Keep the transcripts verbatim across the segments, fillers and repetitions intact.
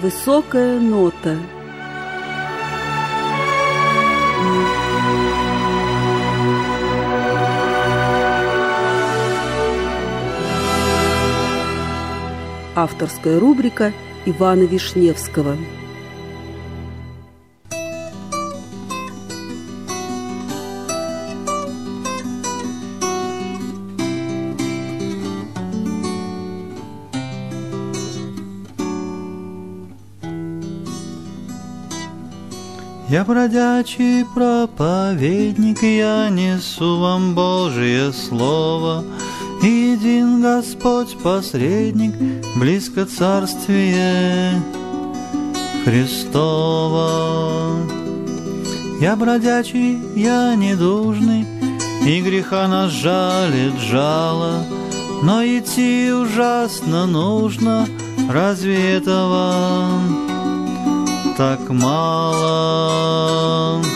Высокая нота. Авторская рубрика Ивана Вишневского. Я бродячий проповедник, я несу вам Божие Слово. Един Господь посредник, близко Царствие Христово. Я бродячий, я недужный, и греха нас жалит жало, но идти ужасно нужно, разве этого так мало?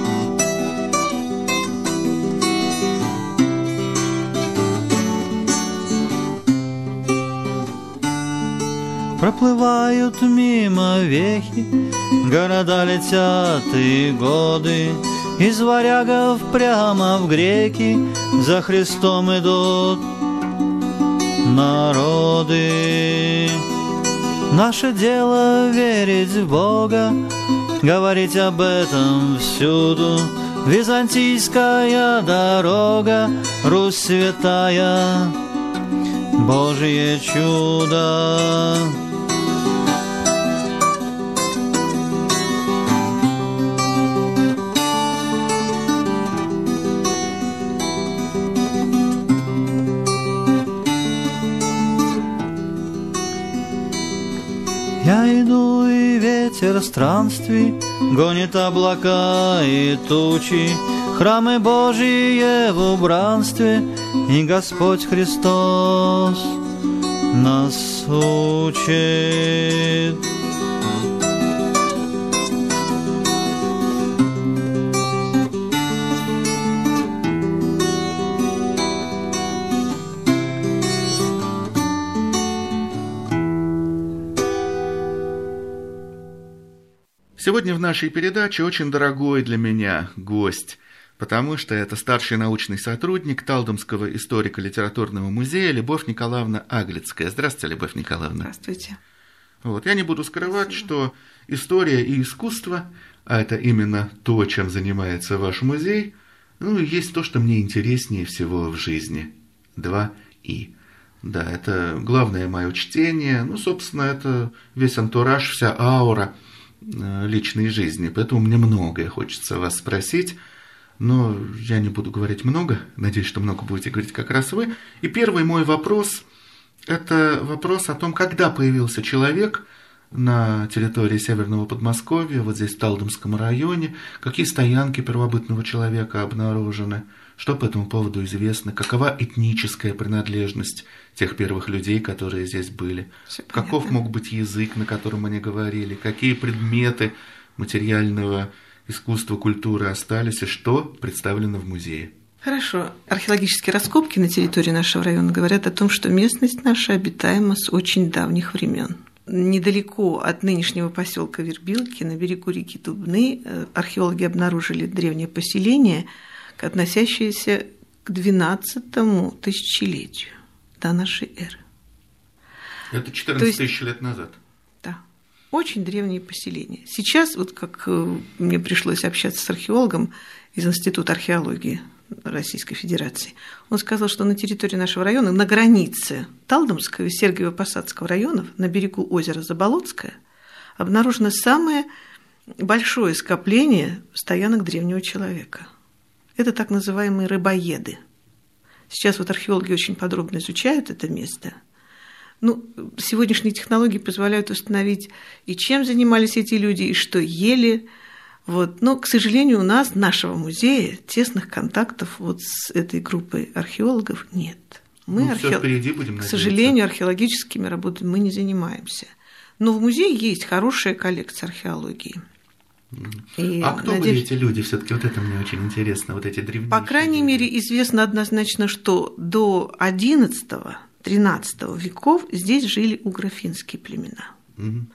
Проплывают мимо вехи, города летят и годы, из варягов прямо в греки за Христом идут народы. Наше дело верить в Бога, говорить об этом всюду. Византийская дорога, Русь святая, Божье чудо. Я иду, и ветер странствий гонит облака и тучи, храмы Божьи в убранстве, и Господь Христос нас учит. Сегодня в нашей передаче очень дорогой для меня гость, потому что это старший научный сотрудник Талдомского историко-литературного музея Любовь Николаевна Аглицкая. Здравствуйте, Любовь Николаевна. Здравствуйте. Вот. Я не буду скрывать, Спасибо. Что история и искусство, а это именно то, чем занимается ваш музей, ну, и есть то, что мне интереснее всего в жизни. Два «и». Да, это главное мое чтение, ну, собственно, это весь антураж, вся аура личной жизни, поэтому мне многое хочется вас спросить, но я не буду говорить много, надеюсь, что много будете говорить как раз вы. И первый мой вопрос – это вопрос о том, когда появился человек на территории Северного Подмосковья, вот здесь в Талдомском районе, какие стоянки первобытного человека обнаружены, что по этому поводу известно, какова этническая принадлежность тех первых людей, которые здесь были, каков мог быть язык, на котором они говорили, какие предметы материального искусства, культуры остались и что представлено в музее. Хорошо. Археологические раскопки на территории нашего района говорят о том, что местность наша обитаема с очень давних времен. Недалеко от нынешнего поселка Вербилки, на берегу реки Дубны, археологи обнаружили древнее поселение, относящееся к двенадцатому тысячелетию до нашей эры. Это четырнадцать тысяч лет назад. Да. Очень древние поселения. Сейчас, вот как мне пришлось общаться с археологом из Института археологии Российской Федерации, он сказал, что на территории нашего района, на границе Талдомского и Сергиево-Посадского районов, на берегу озера Заболотское, обнаружено самое большое скопление стоянок древнего человека. Это так называемые рыбоеды. Сейчас вот археологи очень подробно изучают это место. Ну, сегодняшние технологии позволяют установить, и чем занимались эти люди, и что ели. Вот. Но, к сожалению, у нас, нашего музея, тесных контактов вот с этой группой археологов нет. Мы, ну, архе... всё впереди, будем надеяться. К сожалению, археологическими работами мы не занимаемся. Но в музее есть хорошая коллекция археологии. И а кто надеюсь... были эти люди? Все-таки вот это мне очень интересно, вот эти древнейшие. По крайней люди. мере, известно однозначно, что до одиннадцатого-тринадцатого веков здесь жили угро-финские племена. Угу.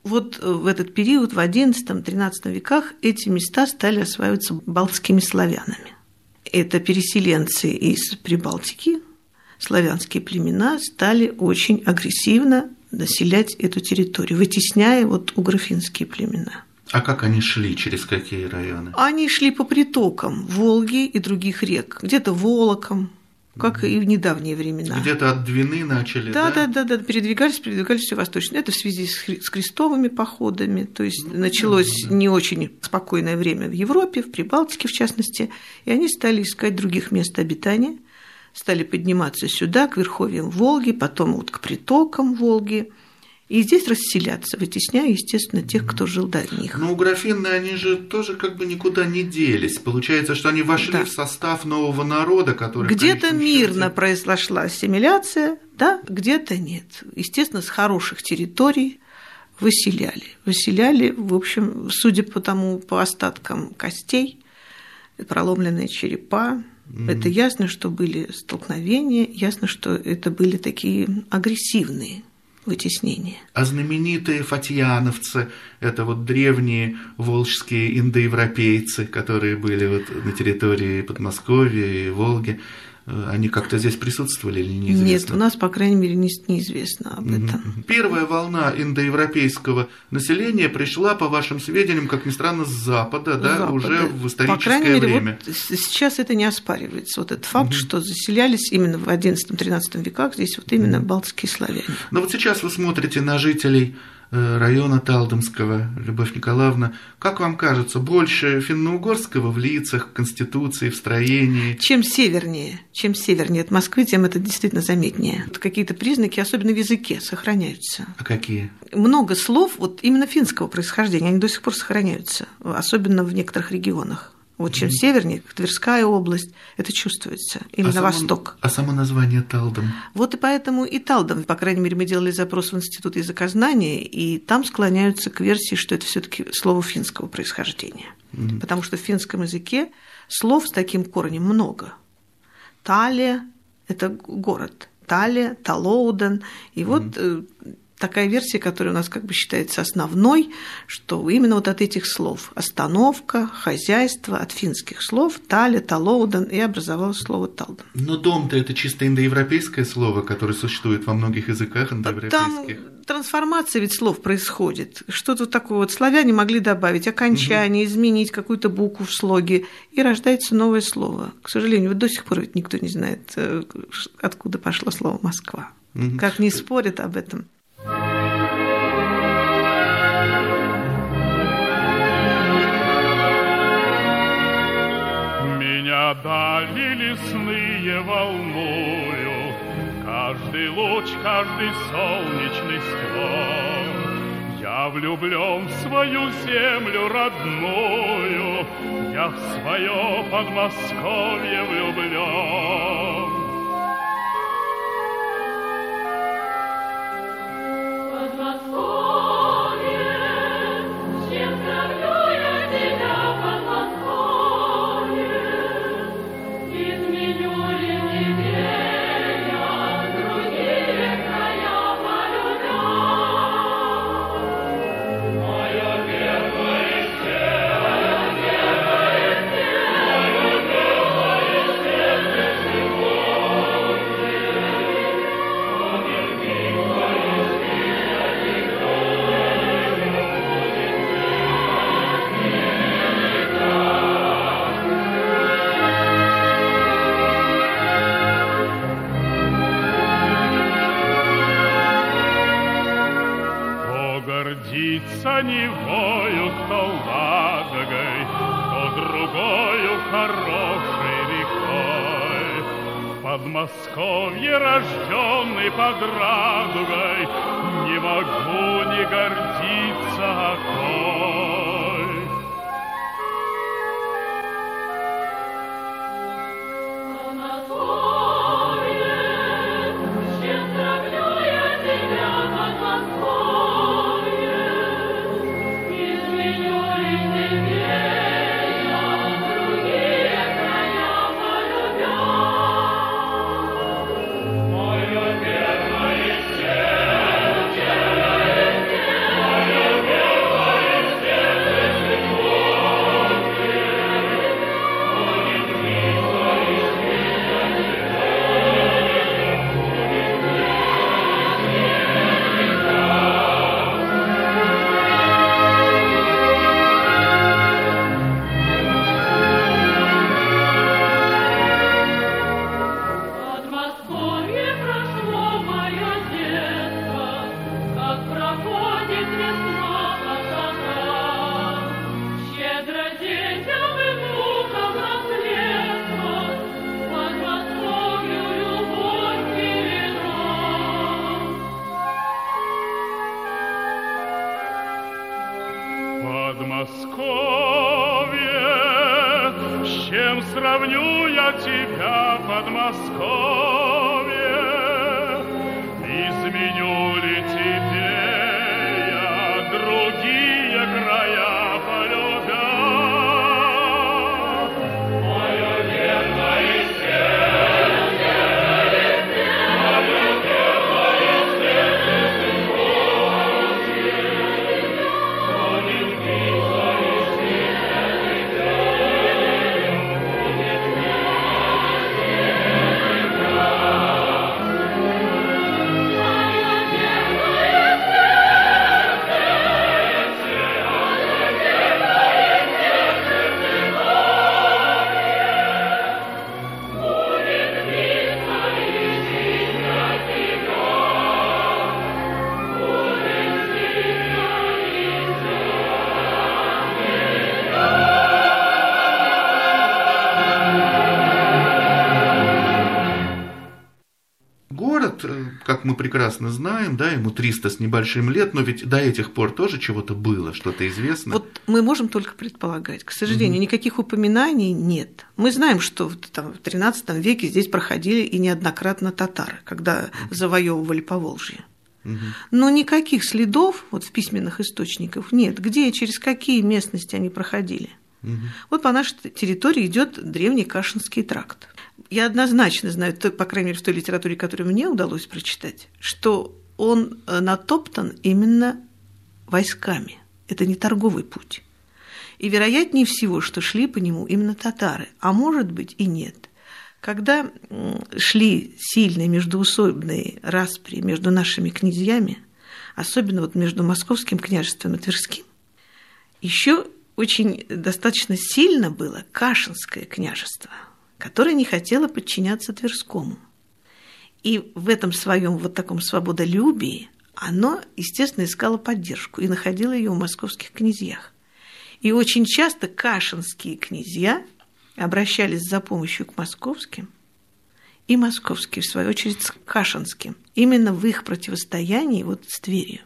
Вот в этот период, в одиннадцатом-тринадцатом веках, эти места стали осваиваться балтскими славянами. Это переселенцы из Прибалтики, славянские племена стали очень агрессивно населять эту территорию, вытесняя вот угро-финские племена. А как они шли, через какие районы? Они шли по притокам Волги и других рек, где-то Волоком, как и в недавние времена. Где-то от Двины начали, да? Да, да, да, да, передвигались, передвигались все восточно. Это в связи с, хри- с крестовыми походами, то есть ну, началось да, да. не очень спокойное время в Европе, в Прибалтике в частности, и они стали искать других мест обитания, стали подниматься сюда, к верховьям Волги, потом вот к притокам Волги, и здесь расселяться, вытесняя, естественно, тех, кто жил до них. Ну, угро-финны, они же тоже как бы никуда не делись. Получается, что они вошли да. в состав нового народа, который... Где-то мирно счете... произошла ассимиляция, да, где-то нет. Естественно, с хороших территорий выселяли. Выселяли, в общем, судя по тому, по остаткам костей, проломленные черепа, mm-hmm. это ясно, что были столкновения, ясно, что это были такие агрессивные вытеснения. А знаменитые фатьяновцы, это вот древние волжские индоевропейцы, которые были вот на территории Подмосковья и Волги, они как-то здесь присутствовали или неизвестно? Нет, у нас, по крайней мере, не, неизвестно об этом. Первая волна индоевропейского населения пришла, по вашим сведениям, как ни странно, с Запада, да, Запада. Уже в историческое по крайней мере, время. Вот сейчас это не оспаривается. Вот этот факт, угу. что заселялись именно в одиннадцатом-тринадцатом веках здесь вот именно угу. балтские славяне. Но вот сейчас вы смотрите на жителей района Талдомского, Любовь Николаевна, как вам кажется, больше финно-угорского в лицах, в конституции, в строении? Чем севернее, чем севернее от Москвы, тем это действительно заметнее. Какие-то признаки, особенно в языке, сохраняются. А какие? Много слов вот именно финского происхождения, они до сих пор сохраняются, особенно в некоторых регионах. Вот чем mm-hmm. севернее, Тверская область, это чувствуется, именно а само, восток. А само название Талдом? Вот и поэтому и Талдом, по крайней мере, мы делали запрос в Институт языкознания, и там склоняются к версии, что это все-таки слово финского происхождения. Mm-hmm. Потому что в финском языке слов с таким корнем много. Талия – это город, Талия, Талоуден, и mm-hmm. вот такая версия, которая у нас как бы считается основной, что именно вот от этих слов остановка, хозяйство, от финских слов Таля, Талоуден и образовалось слово Талдом. Но дом-то это чисто индоевропейское слово, которое существует во многих языках индоевропейских. Там трансформация ведь слов происходит. Что-то такое вот славяне могли добавить окончание, угу. изменить какую-то букву в слоге, и рождается новое слово. К сожалению, вот до сих пор ведь никто не знает, откуда пошло слово Москва. Угу. Как ни спорят об этом. Меня дали лесные волнуют, каждый луч, каждый солнечный склон. Я влюблен в свою землю родную, я в свое Подмосковье влюблен. Гордится Невою, кто Ладогой, кто другою хорошей рекой. В Подмосковье рожденный под радугой, не могу не гордиться окой. Моя сравню я тебя, Подмосковье, изменю ли тебе я другие края полюбя? Мое верное сердце, мое верное сердце, будет биться и Город, как мы прекрасно знаем, да, ему триста с небольшим лет, но ведь до этих пор тоже чего-то было, что-то известно. Вот мы можем только предполагать. К сожалению, угу. никаких упоминаний нет. Мы знаем, что там, в тринадцатом веке здесь проходили и неоднократно татары, когда угу. завоевывали Поволжье. Угу. Но никаких следов вот, в письменных источниках нет, где и через какие местности они проходили. Угу. Вот по нашей территории идет древний Кашинский тракт. Я однозначно знаю, по крайней мере, в той литературе, которую мне удалось прочитать, что он натоптан именно войсками. Это не торговый путь. И вероятнее всего, что шли по нему именно татары, а может быть и нет. Когда шли сильные междоусобные распри между нашими князьями, особенно вот между Московским княжеством и Тверским, еще очень достаточно сильно было Кашинское княжество, которое не хотело подчиняться Тверскому. И в этом своем вот таком свободолюбии оно, естественно, искало поддержку и находило ее в московских князьях. И очень часто кашинские князья обращались за помощью к московским, и московские, в свою очередь, к кашинским, именно в их противостоянии вот с Тверью.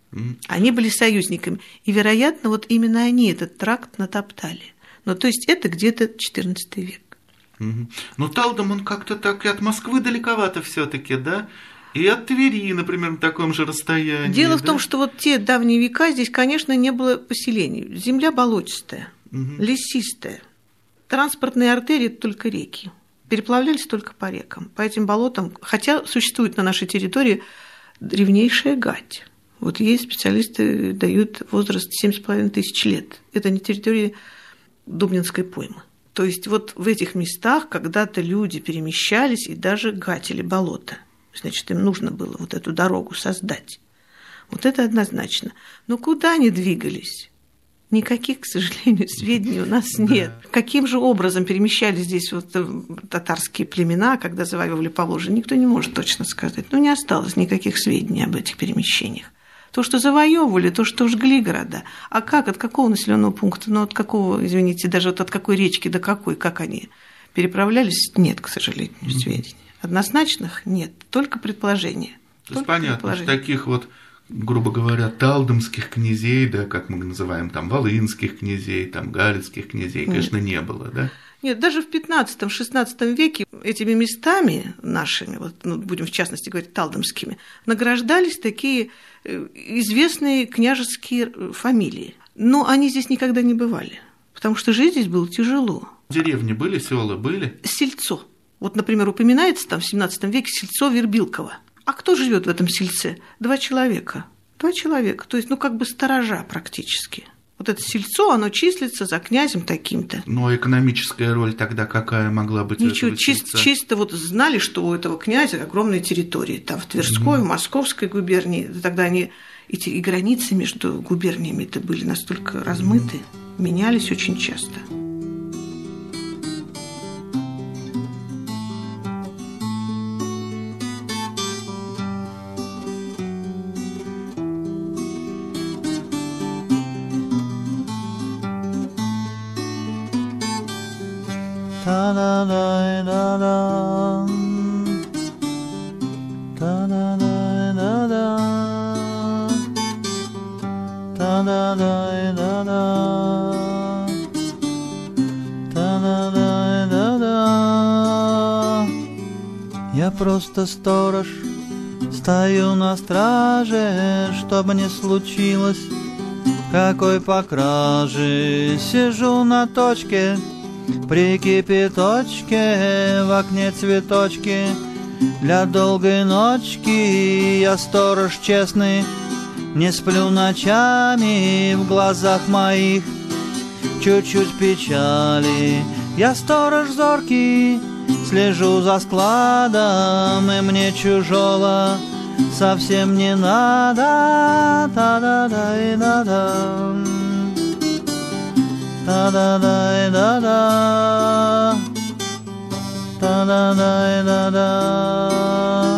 Они были союзниками, и, вероятно, вот именно они этот тракт натоптали. Ну, то есть это где-то четырнадцатый век. Угу. Ну, Талдом, он как-то так и от Москвы далековато все-таки, да? И от Твери, например, на таком же расстоянии. Дело да? в том, что вот те давние века здесь, конечно, не было поселений. Земля болотистая, угу. лесистая. Транспортные артерии – только реки. Переплавлялись только по рекам, по этим болотам. Хотя существует на нашей территории древнейшая гать. Вот ей специалисты дают возраст семь с половиной тысяч лет. Это не территория Дубнинской поймы. То есть вот в этих местах когда-то люди перемещались и даже гатили болото. Значит, им нужно было вот эту дорогу создать. Вот это однозначно. Но куда они двигались? Никаких, к сожалению, сведений у нас нет. Да. Каким же образом перемещались здесь вот татарские племена, когда завоевывали Поволжье, никто не может точно сказать. Ну, не осталось никаких сведений об этих перемещениях. То, что завоевывали, то, что жгли города. А как, от какого населенного пункта, ну, от какого, извините, даже вот от какой речки до какой, как они переправлялись, нет, к сожалению, mm-hmm. сведений. Однозначных нет, только предположения. То есть понятно, что таких вот, грубо говоря, талдомских князей, да, как мы называем, там, волынских князей, там, галицких князей, конечно, нет. не было, да? Нет, даже в пятнадцатом-шестнадцатом веке этими местами нашими, вот, ну, будем в частности говорить талдомскими, награждались такие известные княжеские фамилии. Но они здесь никогда не бывали, потому что жить здесь было тяжело. Деревни были, села были? Сельцо. Вот, например, упоминается там в семнадцатом веке сельцо Вербилково. А кто живет в этом сельце? Два человека. Два человека, то есть, ну, как бы сторожа практически. Вот это сельцо, оно числится за князем таким-то. Но экономическая роль тогда какая могла быть? Ничего, чисто, чисто вот знали, что у этого князя огромные территории. Там в Тверской, в Московской губернии. Тогда они, эти и границы между губерниями-то были настолько размыты, менялись очень часто. Da da da da da Я просто сторож, стою на страже, чтоб не случилось какой покражи. Сижу на точке, при кипяточке, в окне цветочки. Для долгой ночки я сторож честный, не сплю ночами, в глазах моих чуть-чуть печали. Я сторож зоркий, слежу за складом, и мне чужого совсем не надо. Та-да-да-да-да, та-да-да-да-да, та-да-да-да-да,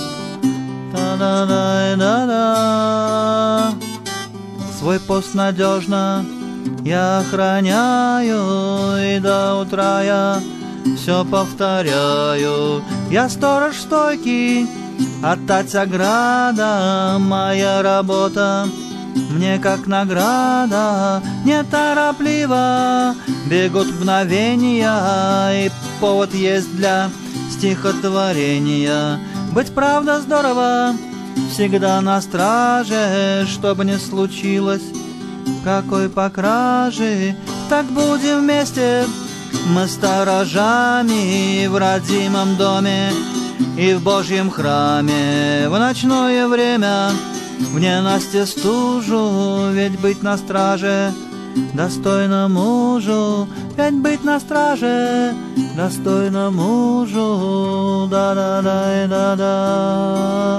та-да-да-да-да. Свой пост надежно я охраняю, и до утра я все повторяю. Я сторож стойкий, отдать ограда, моя работа мне как награда. Неторопливо бегут мгновения, и повод есть для стихотворения. Быть правда здорово, всегда на страже, чтобы не случилось какой покражи. Так будем вместе мы сторожами в родимом доме и в Божьем храме. В ночное время, в ненастье стужу, ведь быть на страже достойно мужу, ведь быть на страже достойно мужу. Да-да-да-да-да,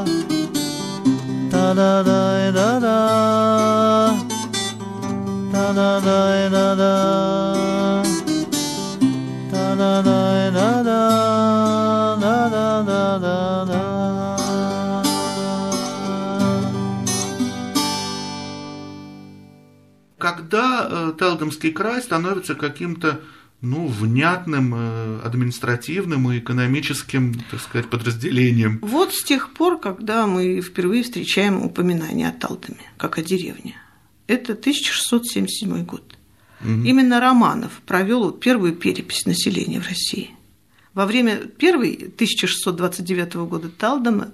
да-да-да-да-да, да-да-да-да-да, да-да-да-да-да. Когда э, Талдомский край становится каким-то, ну, внятным э, административным и экономическим, так сказать, подразделением? Вот с тех пор, когда мы впервые встречаем упоминание о Талдоме, как о деревне. Это тысяча шестьсот семьдесят седьмой год. Угу. Именно Романов провел первую перепись населения в России. Во время первой тысяча шестьсот двадцать девятого года Талдома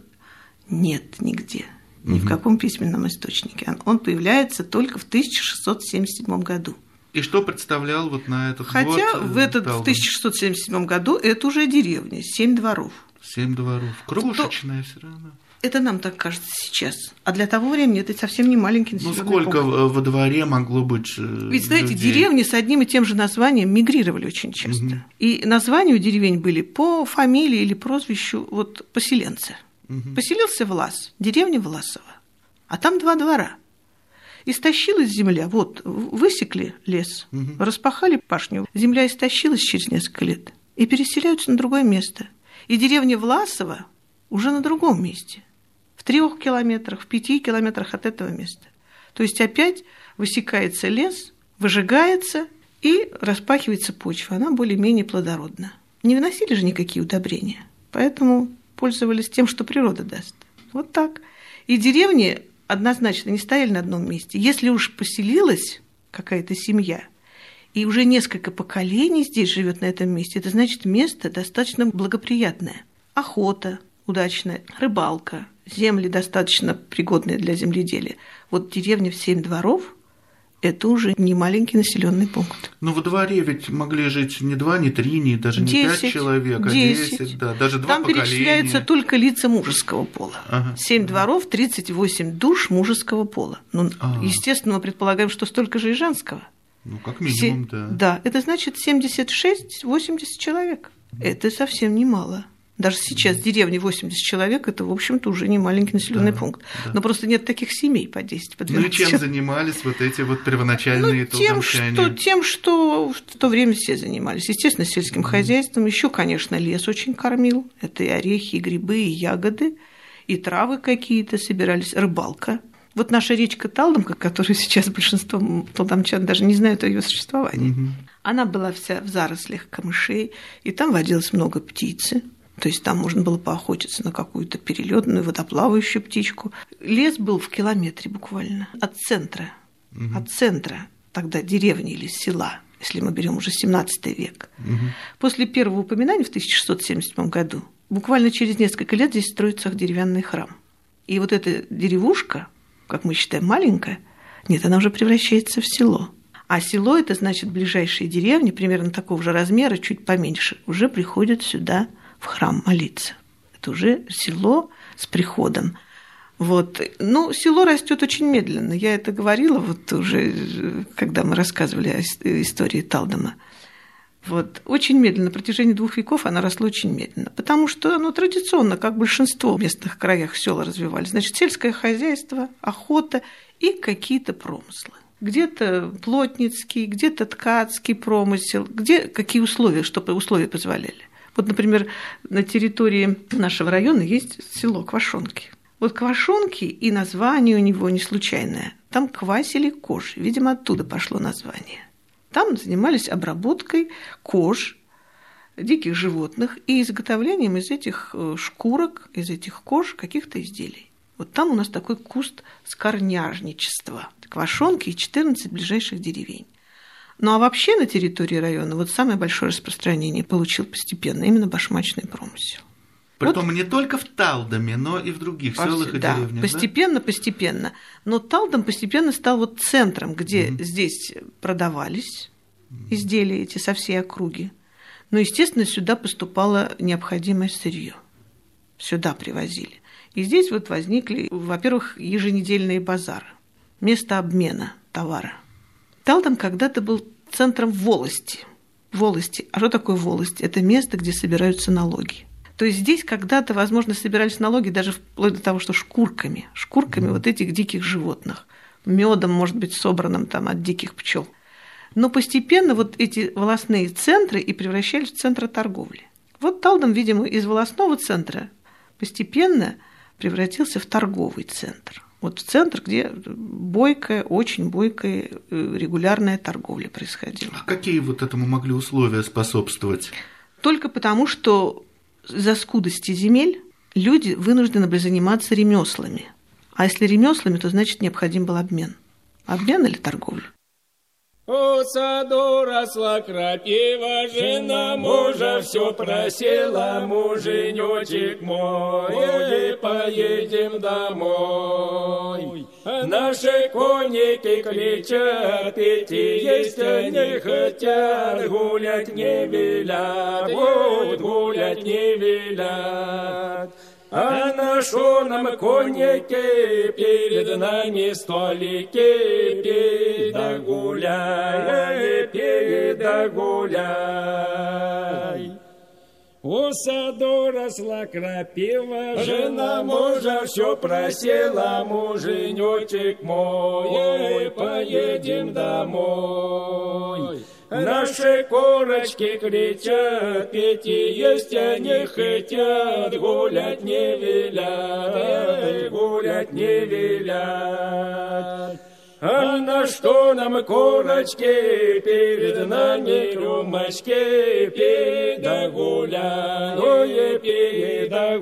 нет нигде. Ни угу. в каком письменном источнике. Он появляется только в тысяча шестьсот семьдесят седьмом году. И что представлял вот на этот Хотя год? Хотя в, этот, в тысяча шестьсот семьдесят седьмом году это уже деревня, семь дворов. Семь дворов. Крошечная все равно. Это нам так кажется сейчас. А для того времени это совсем не маленький населенный пункт. Ну сколько во дворе могло быть Ведь, знаете, людей? Деревни с одним и тем же названием мигрировали очень часто. Угу. И названия у деревень были по фамилии или прозвищу вот, поселенца. Угу. Поселился Влас, деревня Власова. А там два двора. Истощилась земля, вот, высекли лес, угу. распахали пашню, земля истощилась через несколько лет, и переселяются на другое место. И деревня Власова уже на другом месте, в трех километрах, в пяти километрах от этого места. То есть опять высекается лес, выжигается, и распахивается почва, она более-менее плодородна. Не выносили же никакие удобрения, поэтому пользовались тем, что природа даст. Вот так. И деревни однозначно не стояли на одном месте. Если уж поселилась какая-то семья, и уже несколько поколений здесь живет на этом месте, это значит место достаточно благоприятное. Охота удачная, рыбалка, земли достаточно пригодные для земледелия. Вот деревня в семь дворов – это уже не маленький населенный пункт. Но во дворе ведь могли жить не два, не три, не даже не пять человек, а десять, да, даже два Там поколения. перечисляются только лица мужеского пола. Ага. Семь дворов, тридцать восемь душ мужеского пола. Ну, ага. естественно, мы предполагаем, что столько же и женского. Ну, как минимум, Все... да. Да, это значит семьдесят шесть - восемьдесят человек. Это совсем немало. Даже сейчас в деревне восемьдесят человек – это, в общем-то, уже не маленький населенный да, пункт. Да. Но просто нет таких семей по десять, по двенадцать. Ну и чем занимались вот эти вот первоначальные ну, тем, что, тем, что в то время все занимались. Естественно, сельским mm-hmm. хозяйством. Еще, конечно, лес очень кормил. Это и орехи, и грибы, и ягоды, и травы какие-то собирались. Рыбалка. Вот наша речка Талдомка, которую сейчас большинство талдомчан даже не знают о ее существовании, mm-hmm. она была вся в зарослях камышей, и там водилось много птицы. То есть там можно было поохотиться на какую-то перелетную, водоплавающую птичку. Лес был в километре буквально от центра. Угу. От центра тогда деревни или села. если мы берем уже семнадцатый век. Угу. После первого упоминания в тысяча шестьсот семьдесят седьмом году буквально через несколько лет здесь строится деревянный храм. И вот эта деревушка, как мы считаем, маленькая, нет, она уже превращается в село. А село – это значит ближайшие деревни, примерно такого же размера, чуть поменьше, уже приходят сюда в храм молиться. Это уже село с приходом. Вот. Ну, село растет очень медленно. Я это говорила вот уже, когда мы рассказывали о истории Талдома. Вот. Очень медленно, на протяжении двух веков оно росло очень медленно, потому что оно традиционно, как большинство в местных краях села развивались. Значит, сельское хозяйство, охота и какие-то промыслы. Где-то плотницкий, где-то ткацкий промысел, где какие условия, что условия позволяли. Вот, например, на территории нашего района есть село Квашонки. Вот Квашонки, и название у него не случайное. Там квасили кожи, видимо, оттуда пошло название. Там занимались обработкой кож диких животных и изготовлением из этих шкурок, из этих кож каких-то изделий. Вот там у нас такой куст скорняжничества. Квашонки и четырнадцать ближайших деревень. Ну а вообще на территории района вот самое большое распространение получил постепенно именно башмачный промысел. Притом вот. Не только в Талдоме, но и в других По селах и да, деревнях. Постепенно, да? постепенно. Но Талдом постепенно стал вот центром, где mm-hmm. здесь продавались изделия эти со всей округи. Но, естественно, сюда поступало необходимое сырье. Сюда привозили. И здесь вот возникли, во-первых, еженедельные базары. Место обмена товара. Талдом когда-то был центром волости. Волости. А что такое волость? Это место, где собираются налоги. То есть здесь когда-то, возможно, собирались налоги даже вплоть до того, что шкурками. Шкурками вот этих диких животных. Медом, может быть, собранным там от диких пчел. Но постепенно вот эти волосные центры и превращались в центры торговли. Вот Талдом, видимо, из волосного центра постепенно превратился в торговый центр. Вот в центр, где бойкая, очень бойкая, регулярная торговля происходила. А какие вот этому могли условия способствовать? Только потому, что из-за скудости земель люди вынуждены были заниматься ремеслами. А если ремеслами, то значит необходим был обмен. Обмен или торговля? У саду росла крапива, жена мужа все просила, муженечек мой, поедем домой. Наши конники кричат, идти есть не хотят, гулять не велят, вот гулять не велят. А на шумном коннике перед нами столики, пей да гуляй, пей да гуляй. У саду росла крапива, жена мужа все просила, муженечек мой, поедем домой. Наши курочки кричат, петь и есть они хотят, гулять не велят, гулять не велят. А на что нам курочки, перед нами рюмочки, пей да гуляй, ой, пей да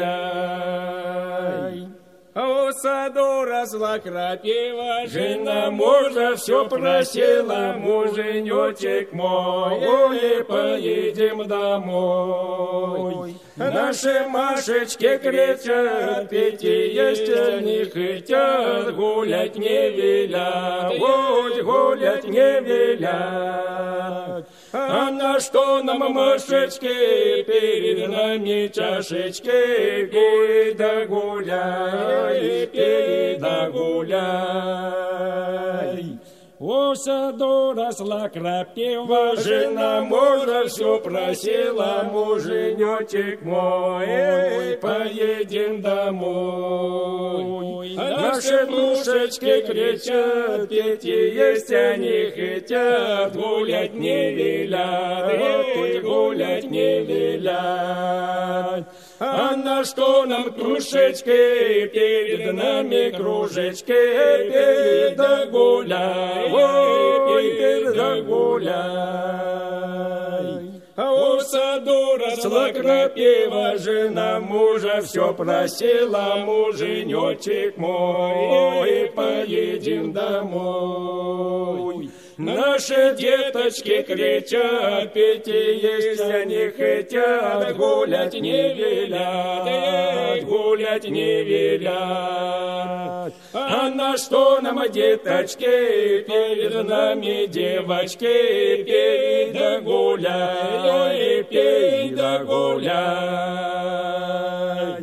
гуляй. У саду росла крапива, жена мужа все просила, муженечек мой, поедем домой. Наши Машечки кричат, петь и есть они хотят, гулять не велят, вот гулять не велят. А на что нам, Машечки, перед нами чашечки, пей да гуляй, пей да гуляй. У саду росла крапива, жена мужа все просила, муженечек мой, поедем домой. Наши душечки кричат, петь и есть они хотят, гулять не велят, гулять не велят. А на что нам кружечки, перед нами кружечки, пей да гуляй, ой, пей да гуляй. А у саду росла крапива, жена мужа все просила, муженечек мой, поедем домой. Наши деточки кричат, петь и есть они хотят, гулять не велят, гулять не велят. А на что нам, деточки, перед нами девочки, пей да гуляй, пей да гуляй.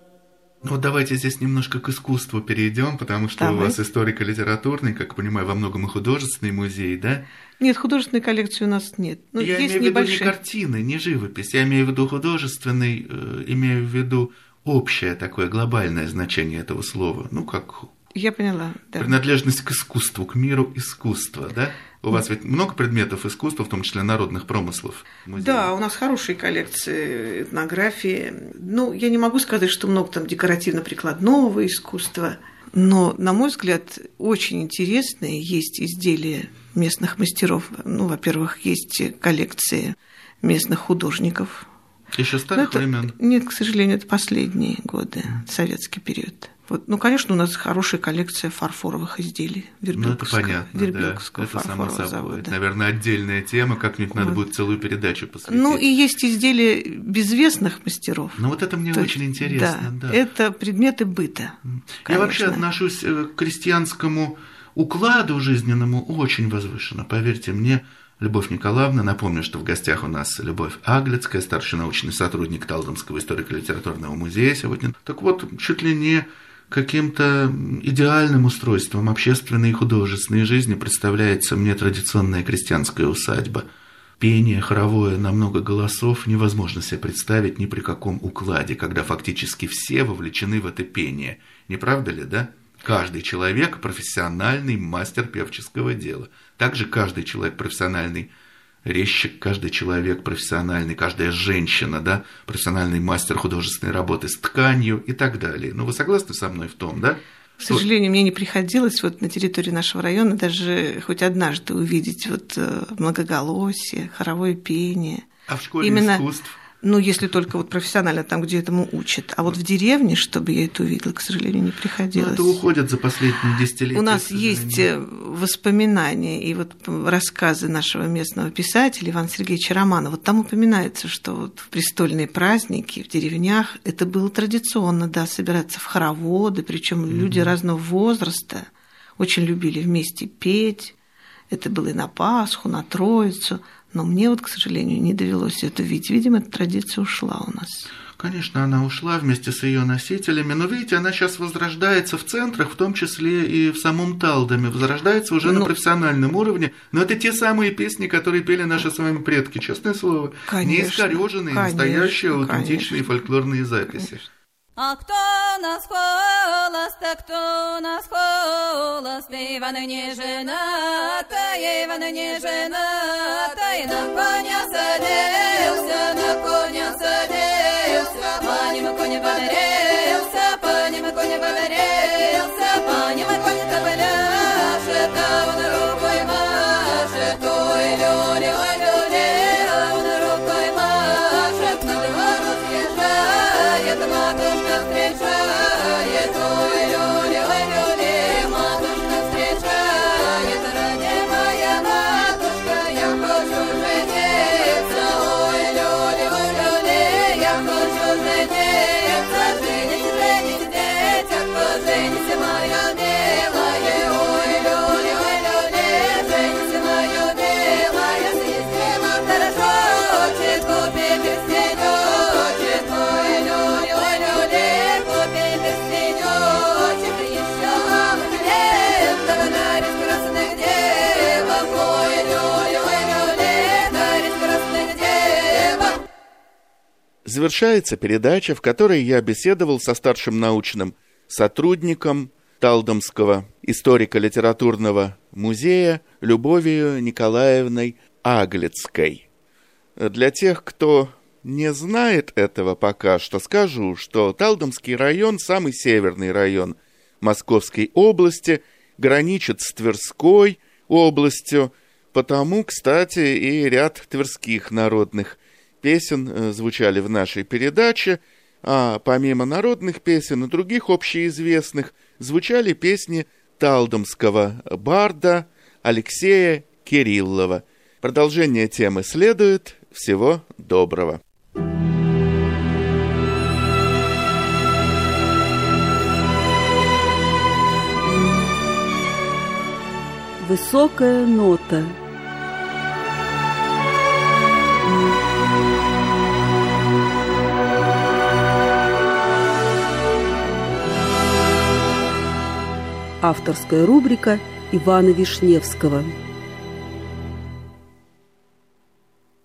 Ну, давайте здесь немножко к искусству перейдем, потому что Давай. у вас историко-литературный, как понимаю, во многом и художественный музей, да? Нет, художественной коллекции у нас нет. Ну, я есть имею в виду небольшие. не картины, не живопись, я имею в виду художественный, э, имею в виду общее такое глобальное значение этого слова, ну, как Я поняла, да. принадлежность к искусству, к миру искусства, да? У вас ведь много предметов искусства, в том числе народных промыслов в музее? Да, у нас хорошие коллекции этнографии. Ну, я не могу сказать, что много там декоративно-прикладного искусства, но, на мой взгляд, очень интересные есть изделия местных мастеров. Ну, во-первых, есть коллекции местных художников. Еще старых это, времен? Нет, к сожалению, это последние годы, советский период. Вот, ну, конечно, у нас хорошая коллекция фарфоровых изделий. Ну, это понятно, да. Это само собой. Завода. Наверное, отдельная тема, как-нибудь вот. Надо будет целую передачу посвятить. Ну, и есть изделия безвестных мастеров. Ну, вот это мне То очень есть, интересно. Да, да, это предметы быта. Я вообще отношусь к крестьянскому укладу жизненному очень возвышенно. Поверьте мне, Любовь Николаевна, напомню, что в гостях у нас Любовь Аглицкая, старший научный сотрудник Талдомского историко-литературного музея сегодня. Так вот, чуть ли не каким-то идеальным устройством общественной и художественной жизни представляется мне традиционная крестьянская усадьба. Пение хоровое на много голосов невозможно себе представить ни при каком укладе, когда фактически все вовлечены в это пение. Не правда ли, да? Каждый человек – профессиональный мастер певческого дела. Также каждый человек – профессиональный резчик, каждый человек профессиональный, каждая женщина, да, профессиональный мастер художественной работы с тканью и так далее. Ну, вы согласны со мной в том, да? К сожалению, мне не приходилось вот на территории нашего района даже хоть однажды увидеть вот многоголосие, хоровое пение. А в школе Именно... искусств? Ну, если только вот профессионально там, где этому учат. А вот в деревне, чтобы я это увидела, к сожалению, не приходилось. Ну, это уходит за последние десятилетия. У нас есть воспоминания и вот рассказы нашего местного писателя Ивана Сергеевича Романова. Вот там упоминается, что вот в престольные праздники в деревнях это было традиционно, да, собираться в хороводы, причем mm-hmm. люди разного возраста очень любили вместе петь. Это было и на Пасху, на Троицу. Но мне вот, к сожалению, не довелось это видеть. Видимо, эта традиция ушла у нас. Конечно, она ушла вместе с ее носителями, но, видите, она сейчас возрождается в центрах, в том числе и в самом Талдоме, возрождается уже ну, на профессиональном уровне. Но это те самые песни, которые пели наши с вами предки, честное слово. Конечно, не искорёженные, конечно, настоящие, аутентичные конечно. Фольклорные записи. Конечно. А кто нас холост, а кто нас холост, Иван не женат, Иван не женат, и на коня садился, на коня садился, по нему коня подарился, по нему коня подарился, по нему коня кобыляшет, а он рукой машет, ой, люли, ой, люли, а он рукой машет, на двор разъезжает, матушка встречает, ой, люли, ой, люли, матушка встречает, родимая матушка, я хочу жениться, ой, люли, ой, люли, я хочу жениться, женись, женись, детях, поженись, моя милая, ой, люли, ой, люли, женись, моя милая, съездила хорошо, купи перстенёчек, ой, люли, ой, люли, купи перстенёчек, еще хлеб, да дарит красных девок, ой, люли, ой, люли, дарит красных девок. Завершается передача, в которой я беседовал со старшим научным сотрудником Талдомского историко-литературного музея Любовью Николаевной Аглицкой. Для тех, кто не знает этого пока что, скажу, что Талдомский район, самый северный район Московской области, граничит с Тверской областью, потому, кстати, и ряд тверских народных песен звучали в нашей передаче, а помимо народных песен и других общеизвестных звучали песни талдомского барда Алексея Кириллова. Продолжение темы следует. Всего доброго. Высокая нота. Авторская рубрика Ивана Вишневского.